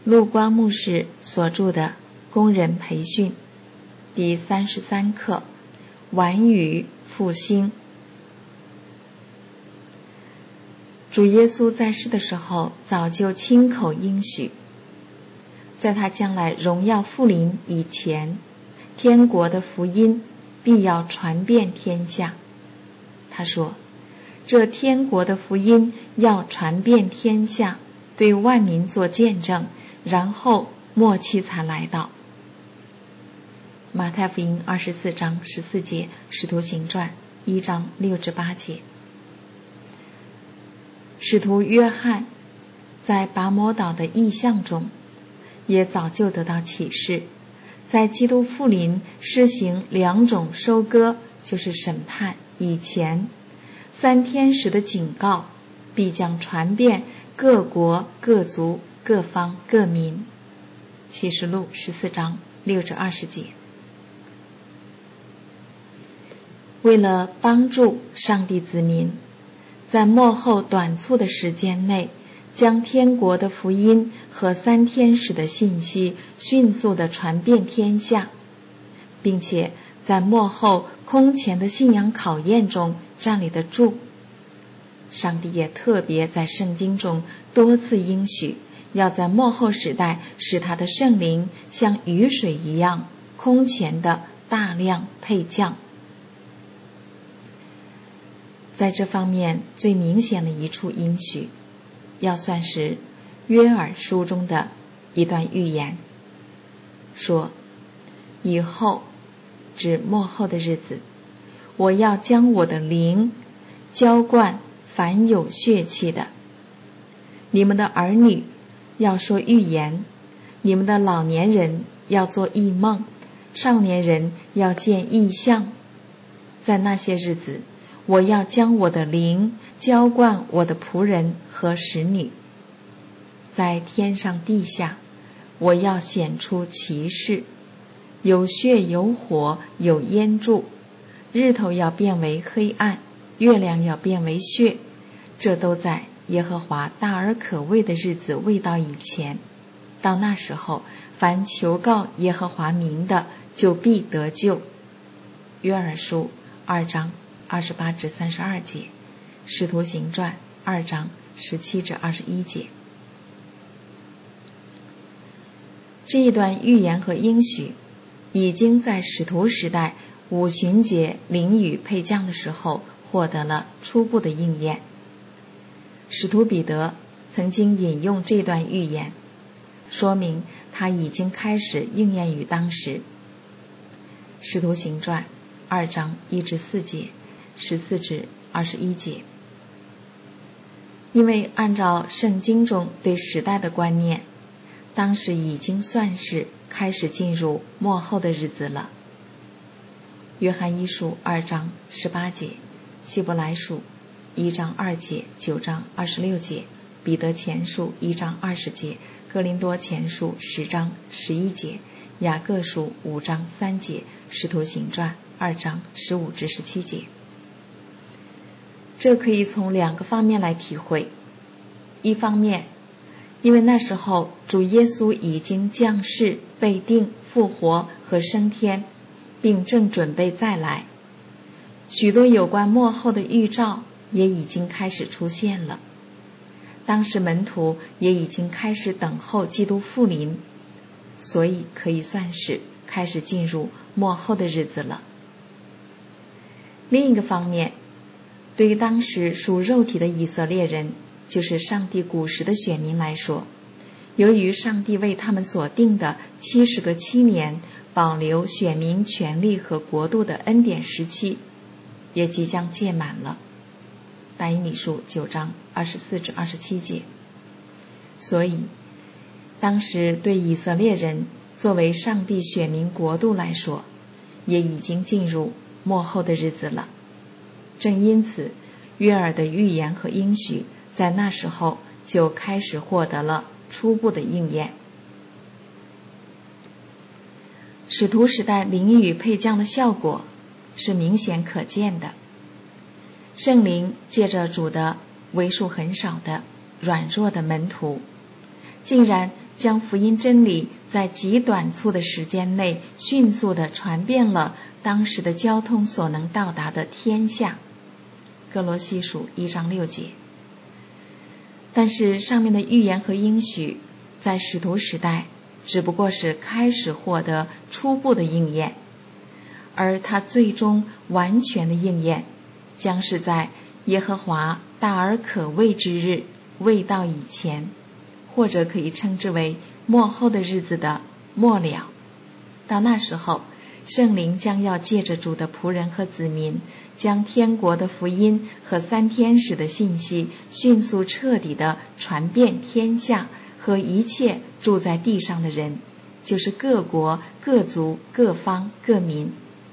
陆光牧师所著的《工人培训》第33课，晚雨复兴。主耶稣在世的时候早就亲口应许，在他将来荣耀复临以前，天国的福音必要传遍天下。他说，这天国的福音要传遍天下，对万民做见证，然后末期才来到。马太福音24章14节，使徒行传1章6至8节。使徒约翰在拔摩岛的异象中也早就得到启示，在基督复临施行2种收割，就是审判以前，3天使的警告必将传遍各国各族各方各民。启示录14章6至20节。为了帮助上帝子民在末后短促的时间内，将天国的福音和3天使的信息迅速地传遍天下，并且在末后空前的信仰考验中站立得住，上帝也特别在圣经中多次应许，要在末后时代使他的圣灵像雨水一样空前的大量配降。在这方面最明显的一处应许，要算是约珥书中的一段预言，说以后指末后的日子，我要将我的灵浇灌凡有血气的，你们的儿女要说预言，你们的老年人要做异梦，少年人要见异象。在那些日子，我要将我的灵浇灌我的仆人和使女，在天上地下，我要显出奇事，有血有火有烟柱，日头要变为黑暗，月亮要变为血，这都在耶和华大而可畏的日子未到以前。到那时候，凡求告耶和华名的，就必得救。约珥书2章28至32节，使徒行传2章17至21节。这一段预言和应许已经在使徒时代五旬节淋雨配降的时候获得了初步的应验。使徒彼得曾经引用这段预言，说明它已经开始应验于当时。使徒行传2章1至4节，14至21节。因为按照圣经中对时代的观念，当时已经算是开始进入末后的日子了。约翰一书2章18节，希伯来书1章2节，9章26节，彼得前书1章20节，哥林多前书10章11节，雅各书5章3节，使徒行传2章15至17节。这可以从2个方面来体会。一方面，因为那时候主耶稣已经降世、被定、复活和升天，并正准备再来，许多有关末后的预兆也已经开始出现了。当时门徒也已经开始等候基督复临，所以可以算是开始进入末后的日子了。另一个方面，对于当时属肉体的以色列人，就是上帝古时的选民来说，由于上帝为他们所定的70个7年保留选民权利和国度的恩典时期也即将届满了。但以理书9章24至27节。所以当时对以色列人作为上帝选民国度来说，也已经进入末后的日子了。正因此，约珥的预言和应许在那时候就开始获得了初步的应验。使徒时代淋雨配降的效果是明显可见的。圣灵借着主的为数很少的软弱的门徒，竟然将福音真理在极短促的时间内迅速地传遍了当时的交通所能到达的天下。哥罗西书1章6节。但是上面的预言和应许在使徒时代只不过是开始获得初步的应验，而它最终完全的应验将是在耶和华大而可畏之日未到以前，或者可以称之为末后的日子的末了。到那时候，圣灵将要借着主的仆人和子民，将天国的福音和三天使的信息迅速彻底地传遍天下和一切住在地上的人，就是各国、各族、各方、各民。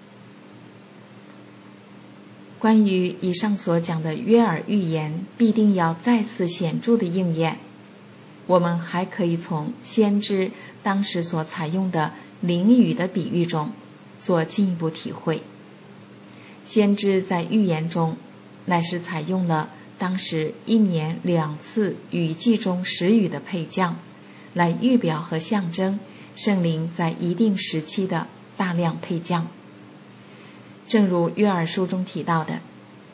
关于以上所讲的约珥预言必定要再次显著的应验，我们还可以从先知当时所采用的淋雨的比喻中做进一步体会。先知在预言中乃是采用了当时1年2次雨季中时雨的配降，来预表和象征圣灵在一定时期的大量配降。正如约珥书中提到的，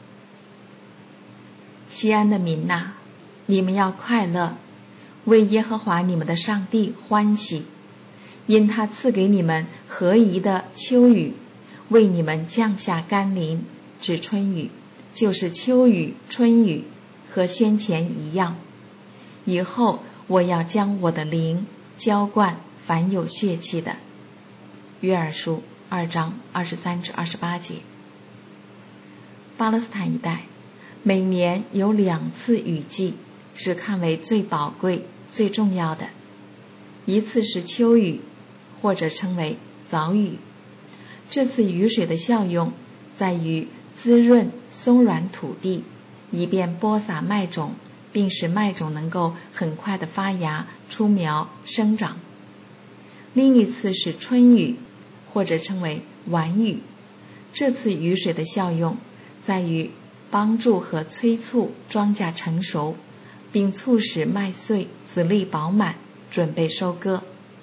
西安的民哪，你们要快乐，为耶和华你们的上帝欢喜，因他赐给你们合宜的秋雨，为你们降下甘霖，指春雨，就是秋雨、春雨，和先前一样。以后我要将我的灵浇灌凡有血气的。约珥书2章23至28节。巴勒斯坦一带每年有2次雨季，是看为最宝贵、最重要的。一次是秋雨，或者称为早雨。这次雨水的效用在于滋润松软土地，以便播撒麦种，并使麦种能够很快地发芽、出苗、生长。另一次是春雨，或者称为晚雨。这次雨水的效用在于帮助和催促庄稼成熟，并促使麦穗籽粒饱满，准备收割。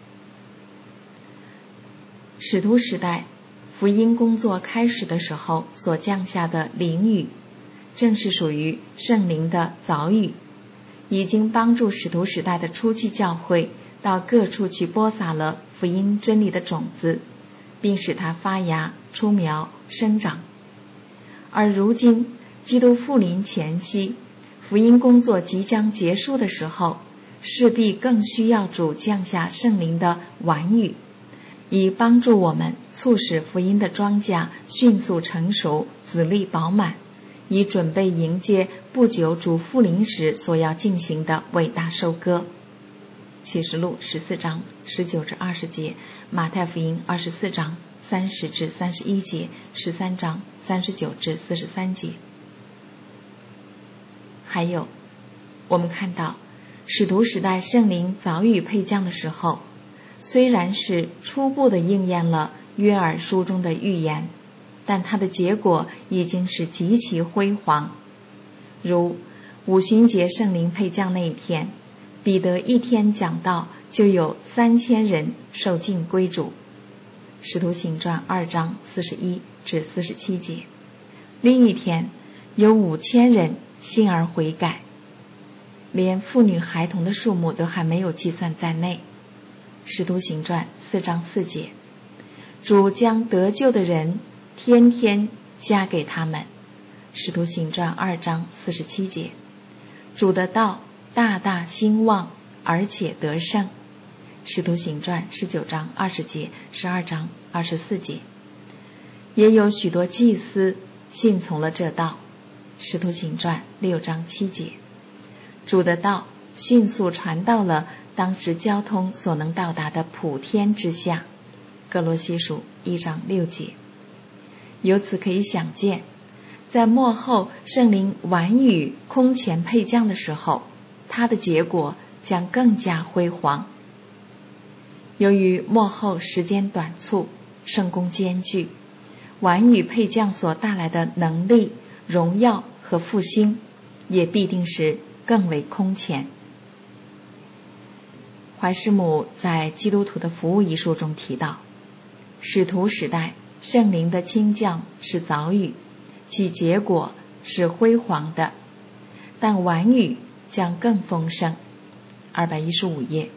使徒时代福音工作开始的时候所降下的淋雨，正是属于圣灵的早雨，已经帮助使徒时代的初期教会到各处去播撒了福音真理的种子，并使它发芽、出苗、生长。而如今基督复临前夕，福音工作即将结束的时候，势必更需要主降下圣灵的晚雨，以帮助我们促使福音的庄稼迅速成熟，籽粒饱满，以准备迎接不久主复临时所要进行的伟大收割。启示录14章19至20节，马太福音24章30至31节，13章39至43节。还有，我们看到使徒时代圣灵早雨配降的时候，虽然是初步的应验了约珥书中的预言，但它的结果已经是极其辉煌。如五旬节圣灵配降那一天，彼得一天讲道就有3000人受浸归主。使徒行传2章41至47节。另一天有5000人信而悔改，连妇女孩童的数目都还没有计算在内。使徒行传4章4节。主将得救的人天天加给他们。使徒行传2章47节。主的道大大兴旺，而且得胜。使徒行传19章20节，12章24节。也有许多祭司信从了这道。使徒行传6章7节。主的道迅速传到了当时交通所能到达的普天之下。哥罗西书1章6节。由此可以想见，在末后圣灵晚雨空前配降的时候，它的结果将更加辉煌。由于末后时间短促，圣工艰巨，晚雨配降所带来的能力、荣耀和复兴，也必定是更为空前。 怀师母在《基督徒的服务》一书中提到，使徒时代圣灵的倾降是早雨，其结果是辉煌的，但晚雨将更丰盛。215页。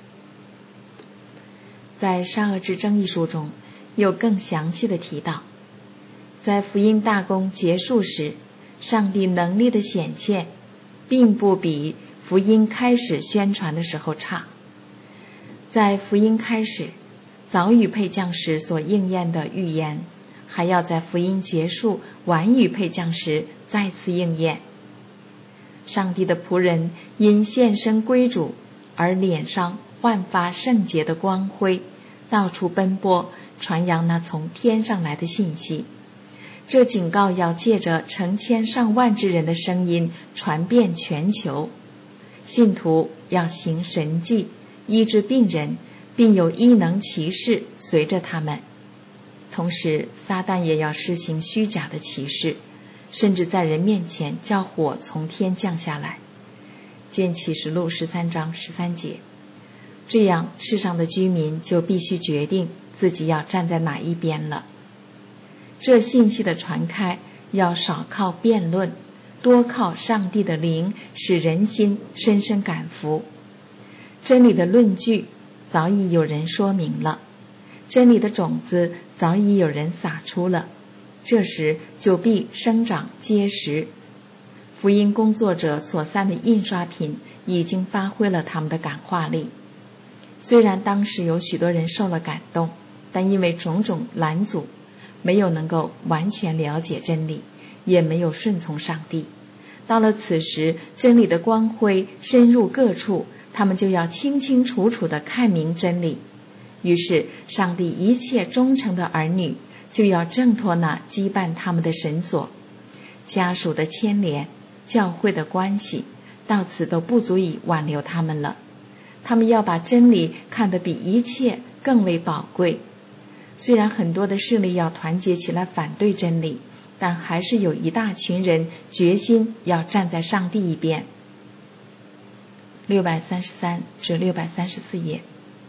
在《善恶之争》一书中有更详细的提到，在福音大功结束时，上帝能力的显现并不比福音开始宣传的时候差。在福音开始早雨配降时所应验的预言，还要在福音结束晚雨配降时再次应验。上帝的仆人因献身归主而脸上焕发圣洁的光辉，到处奔波传扬那从天上来的信息。这警告要借着成千上万之人的声音传遍全球。信徒要行神迹，医治病人，并有异能奇事随着他们。同时撒旦也要施行虚假的奇事，甚至在人面前叫火从天降下来。见启示录13章13节。这样世上的居民就必须决定自己要站在哪一边了。这信息的传开要少靠辩论，多靠上帝的灵，使人心深深感服。真理的论据早已有人说明了，真理的种子早已有人撒出了，这时就必生长结实。福音工作者所散的印刷品已经发挥了他们的感化力。虽然当时有许多人受了感动，但因为种种拦阻，没有能够完全了解真理，也没有顺从上帝。到了此时，真理的光辉深入各处，他们就要清清楚楚地看明真理。于是上帝一切忠诚的儿女就要挣脱那羁绊他们的绳索，家属的牵连，教会的关系，到此都不足以挽留他们了。他们要把真理看得比一切更为宝贵。虽然很多的势力要团结起来反对真理，但还是有一大群人决心要站在上帝一边。633至634页。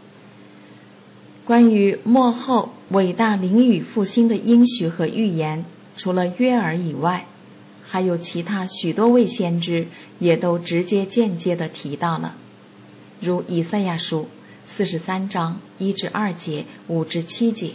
关于末后伟大灵雨复兴的应许和预言，除了约珥以外，还有其他许多位先知也都直接间接地提到了，如以赛亚书43章1至2节、5至7节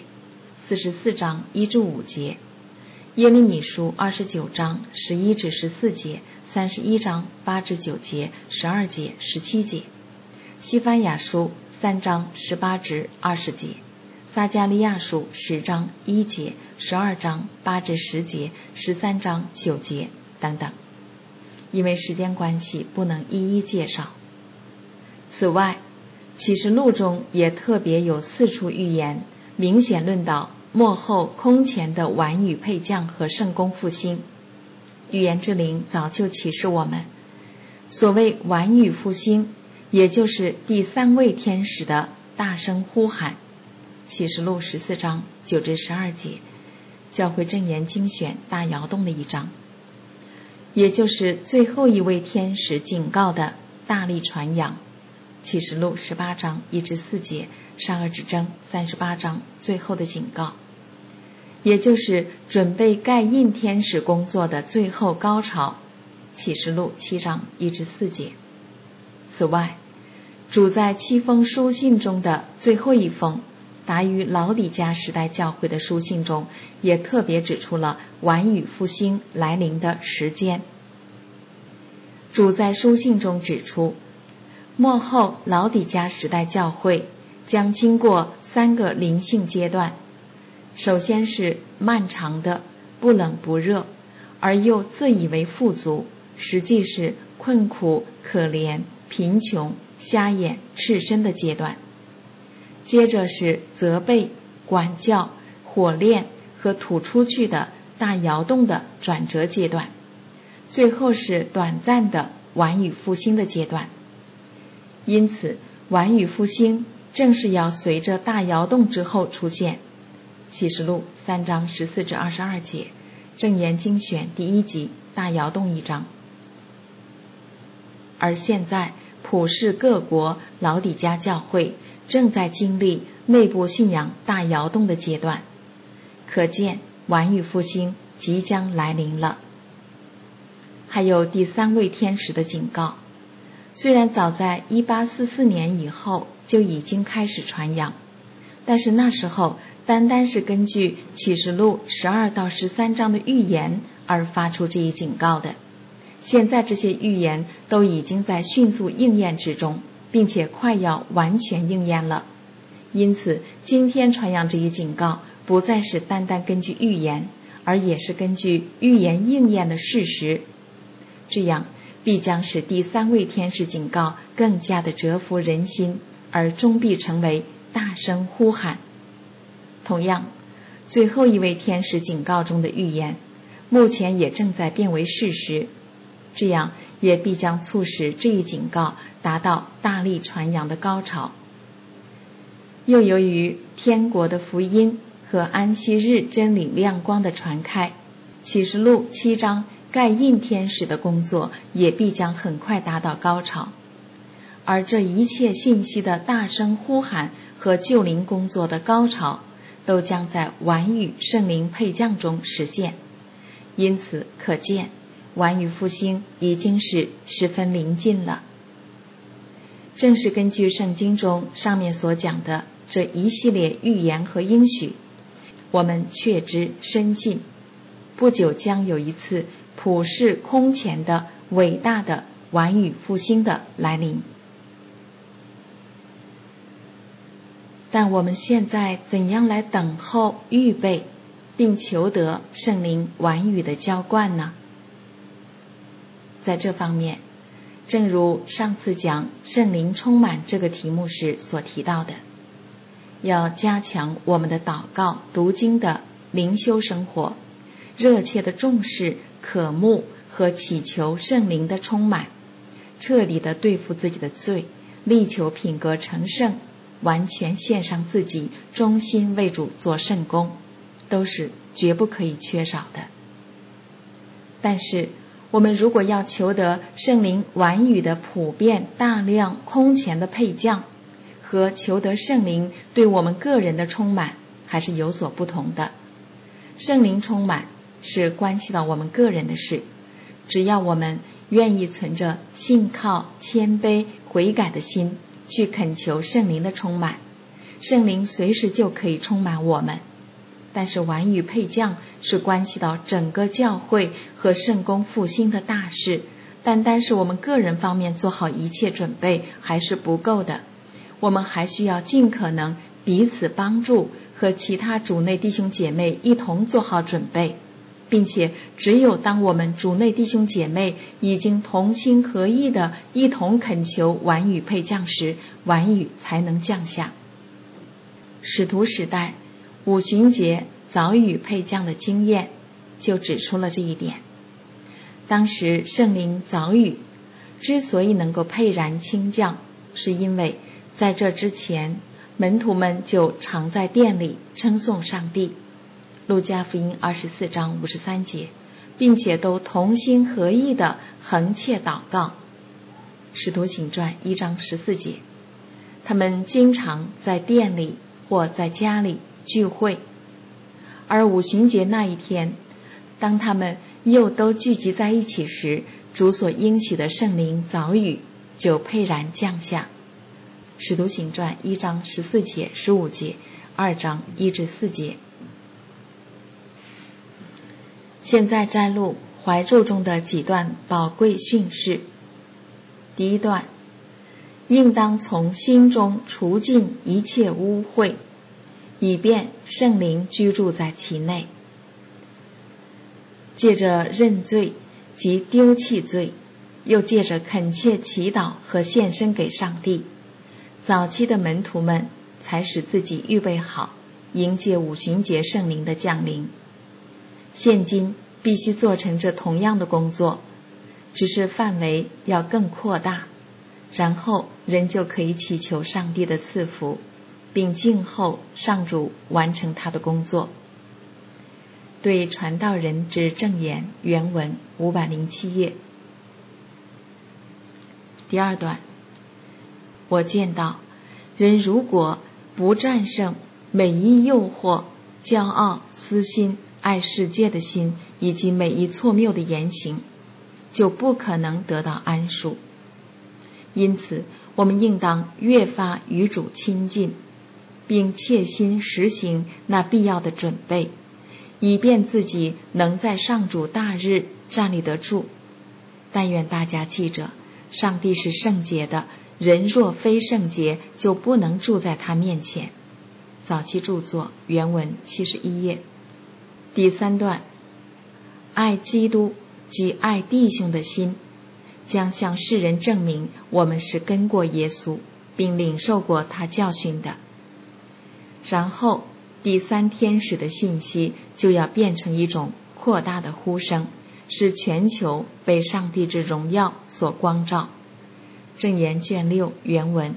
，44章1至5节，耶利米书29章11至14节，31章8至9节、12节、17节，西番雅书3章18至20节，撒迦利亚书10章1节、12章8至10节、13章9节等等。因为时间关系，不能一一介绍。此外，启示录中也特别有4处预言，明显论到末后空前的晚雨配降和圣功复兴。预言之灵早就启示我们，所谓晚雨复兴，也就是第3位天使的大声呼喊。启示录14章9至12节，教会箴言精选大摇动的一章，也就是最后一位天使警告的大力传扬。启示录18章1至4节，善恶之争38章最后的警告，也就是准备盖印天使工作的最后高潮。启示录7章1至4节。此外，主在7封书信中的最后一封，达于老底嘉时代教会的书信中，也特别指出了晚雨复兴来临的时间。主在书信中指出，末后老底嘉时代教会将经过3个灵性阶段。首先是漫长的不冷不热，而又自以为富足，实际是困苦、可怜、贫穷、瞎眼、赤身的阶段。接着是责备、管教、火炼和吐出去的大摇动的转折阶段。最后是短暂的晚雨复兴的阶段。因此晚雨复兴正是要随着大摇动之后出现。启示录3章14至22节，箴言精选第1集大摇动1章。而现在普世各国老底嘉教会正在经历内部信仰大摇动的阶段，可见晚雨复兴即将来临了。还有第三位天使的警告，虽然早在1844年以后就已经开始传扬，但是那时候单单是根据启示录12到13章的预言而发出这一警告的。现在这些预言都已经在迅速应验之中，并且快要完全应验了。因此今天传扬这一警告不再是单单根据预言，而也是根据预言应验的事实，这样必将使第三位天使警告更加的折服人心，而终必成为大声呼喊。同样，最后一位天使警告中的预言目前也正在变为事实，这样也必将促使这一警告达到大力传扬的高潮。又由于天国的福音和安息日真理亮光的传开，启示录7章盖印天使的工作也必将很快达到高潮，而这一切信息的大声呼喊和救灵工作的高潮都将在晚雨圣灵配降中实现。因此可见晚雨复兴已经是十分临近了。正是根据圣经中上面所讲的这一系列预言和应许，我们确知深信不久将有一次普世空前的伟大的晚雨复兴的来临。但我们现在怎样来等候预备并求得圣灵晚雨的浇灌呢？在这方面，正如上次讲圣灵充满这个题目时所提到的，要加强我们的祷告读经的灵修生活，热切的重视渴慕和祈求圣灵的充满，彻底的对付自己的罪，力求品格成圣，完全献上自己，忠心为主做圣工，都是绝不可以缺少的。但是我们如果要求得圣灵晚雨的普遍大量空前的配降，和求得圣灵对我们个人的充满还是有所不同的。圣灵充满是关系到我们个人的事，只要我们愿意存着信靠、谦卑、悔改的心去恳求圣灵的充满，圣灵随时就可以充满我们。但是晚雨配降是关系到整个教会和圣工复兴的大事，单单是我们个人方面做好一切准备还是不够的，我们还需要尽可能彼此帮助，和其他主内弟兄姐妹一同做好准备，并且只有当我们主内弟兄姐妹已经同心合意的一同恳求晚雨配降时，晚雨才能降下。使徒时代五旬节早雨配降的经验就指出了这一点。当时圣灵早雨之所以能够沛然倾降，是因为在这之前门徒们就常在殿里称颂上帝，路加福音24章53节，并且都同心合意的恒切祷告，使徒行传1章14节，他们经常在殿里或在家里聚会。而五旬节那一天，当他们又都聚集在一起时，主所应许的圣灵早雨就沛然降下，使徒行传1章14节、15节，2章1至4节。现在摘录怀注中的几段宝贵训示。第一段，应当从心中除尽一切污秽，以便圣灵居住在其内。借着认罪及丢弃罪，又借着恳切祈祷和献身给上帝，早期的门徒们才使自己预备好迎接五旬节圣灵的降临。现今必须做成这同样的工作，只是范围要更扩大，然后人就可以祈求上帝的赐福，并静候上主完成他的工作。对传道人之证言原文507页。第二段， 我见到人如果不战胜每一诱惑、骄傲、私心、爱世界的心以及每一错谬的言行，就不可能得到安舒。因此我们应当越发与主亲近，并切心实行那必要的准备，以便自己能在上主大日站立得住。但愿大家记着，上帝是圣洁的，人若非圣洁，就不能住在他面前。早期著作原文71页。第3段，爱基督及爱弟兄的心，将向世人证明我们是跟过耶稣，并领受过他教训的。然后第3天使的信息就要变成一种扩大的呼声，使全球被上帝之荣耀所光照。箴言卷6原文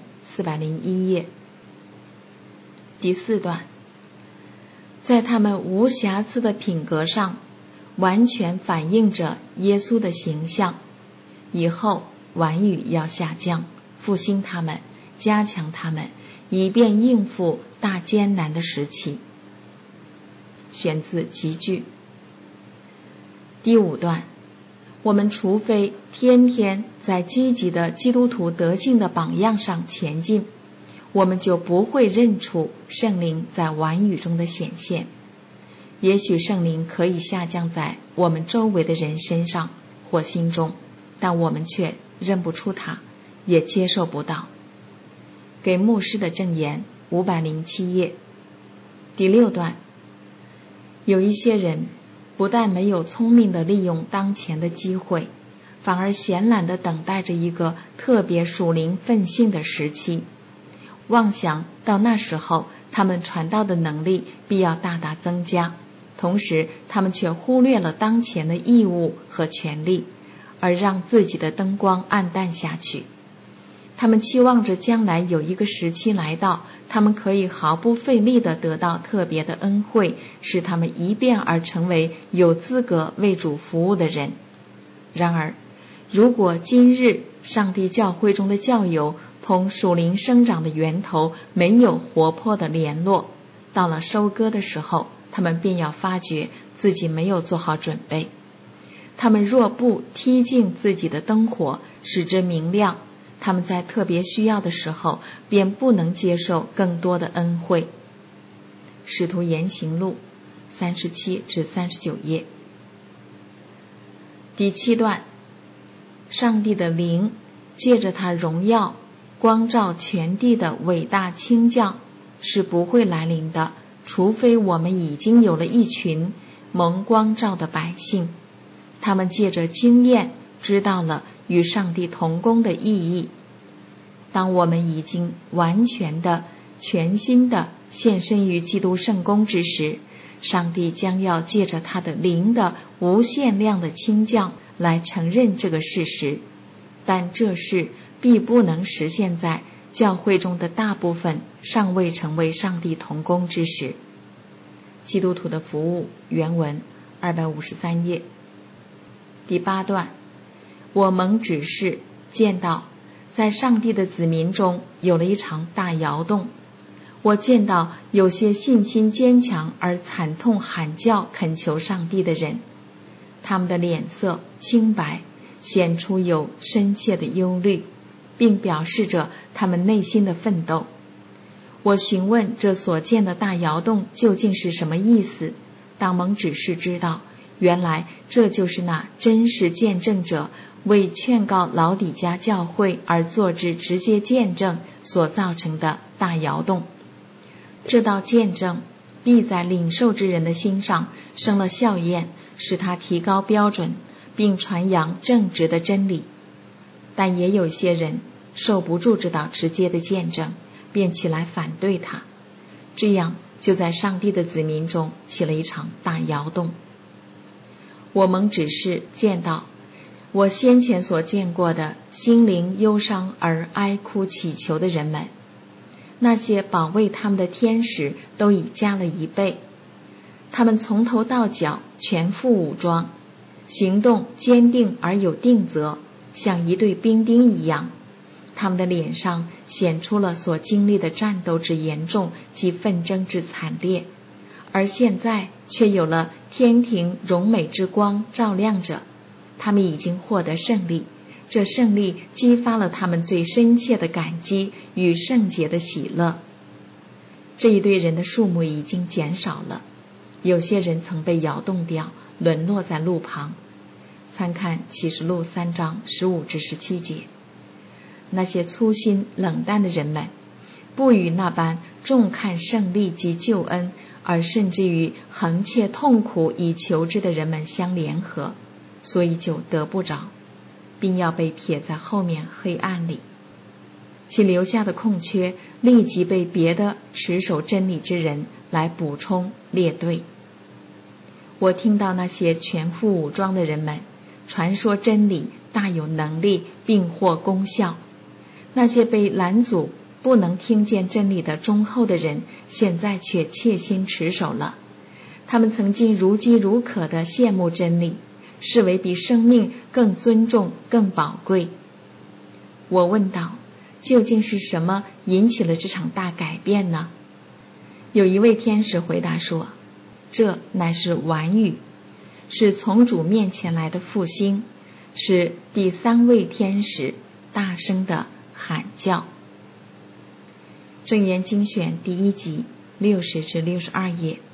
401页。第4段，在他们无瑕疵的品格上完全反映着耶稣的形象。以后晚雨要下降，复兴他们，加强他们，以便应付大艰难的时期。选自集句。第5段，我们除非天天在积极的基督徒德性的榜样上前进，我们就不会认出圣灵在晚雨中的显现。也许圣灵可以下降在我们周围的人身上或心中，但我们却认不出它，也接受不到。给牧师的证言507页。第6段，有一些人不但没有聪明地利用当前的机会，反而闲懒地等待着一个特别属灵奋兴的时期，妄想到那时候他们传道的能力必要大大增加，同时他们却忽略了当前的义务和权利，而让自己的灯光暗淡下去。他们期望着将来有一个时期来到，他们可以毫不费力地得到特别的恩惠，使他们一变而成为有资格为主服务的人。然而，如果今日上帝教会中的教友同属灵生长的源头没有活泼的联络，到了收割的时候，他们便要发觉自己没有做好准备。他们若不踢进自己的灯火，使之明亮，他们在特别需要的时候便不能接受更多的恩惠。使徒言行录37至39页。第7段，上帝的灵借着他荣耀光照全地的伟大倾降是不会来临的，除非我们已经有了一群蒙光照的百姓，他们借着经验知道了与上帝同工的意义。当我们已经完全的、全心的献身于基督圣工之时，上帝将要借着他的灵的无限量的倾降来承认这个事实，但这事必不能实现在教会中的大部分尚未成为上帝同工之时。基督徒的服务原文253页。第8段，我蒙指示见到在上帝的子民中有了一场大摇动，我见到有些信心坚强而惨痛喊叫恳求上帝的人，他们的脸色清白，显出有深切的忧虑，并表示着他们内心的奋斗。我询问这所见的大摇动究竟是什么意思，当蒙指示知道，原来这就是那真实见证者为劝告老底嘉教会而做之直接见证所造成的大摇动。这道见证必在领受之人的心上生了效验，使他提高标准，并传扬正直的真理。但也有些人受不住这道直接的见证，便起来反对他，这样就在上帝的子民中起了一场大摇动。我蒙指示见到我先前所见过的心灵忧伤而哀哭祈求的人们，那些保卫他们的天使都已加了1倍，他们从头到脚全副武装，行动坚定而有定则，像一队兵丁一样。 他们的脸上显出了所经历的战斗之严重及纷争之惨烈，而现在却有了天庭荣美之光照亮着，他们已经获得胜利，这胜利激发了他们最深切的感激与圣洁的喜乐。这一队人的数目已经减少了，有些人曾被摇动掉，沦落在路旁。参看启示录3章15至17节。那些粗心冷淡的人们，不与那般重看胜利及救恩，而甚至于横切痛苦以求之的人们相联合，所以就得不着，并要被撇在后面黑暗里。其留下的空缺立即被别的持守真理之人来补充列队。我听到那些全副武装的人们传说真理大有能力并获功效，那些被拦阻不能听见真理的忠厚的人，现在却切心持守了。他们曾经如饥如渴地羡慕真理，视为比生命更尊重更宝贵。我问道，究竟是什么引起了这场大改变呢？有一位天使回答说，这乃是晚雨，是从主面前来的复兴，是第3位天使大声的喊叫。箴言精选第1集60至62页。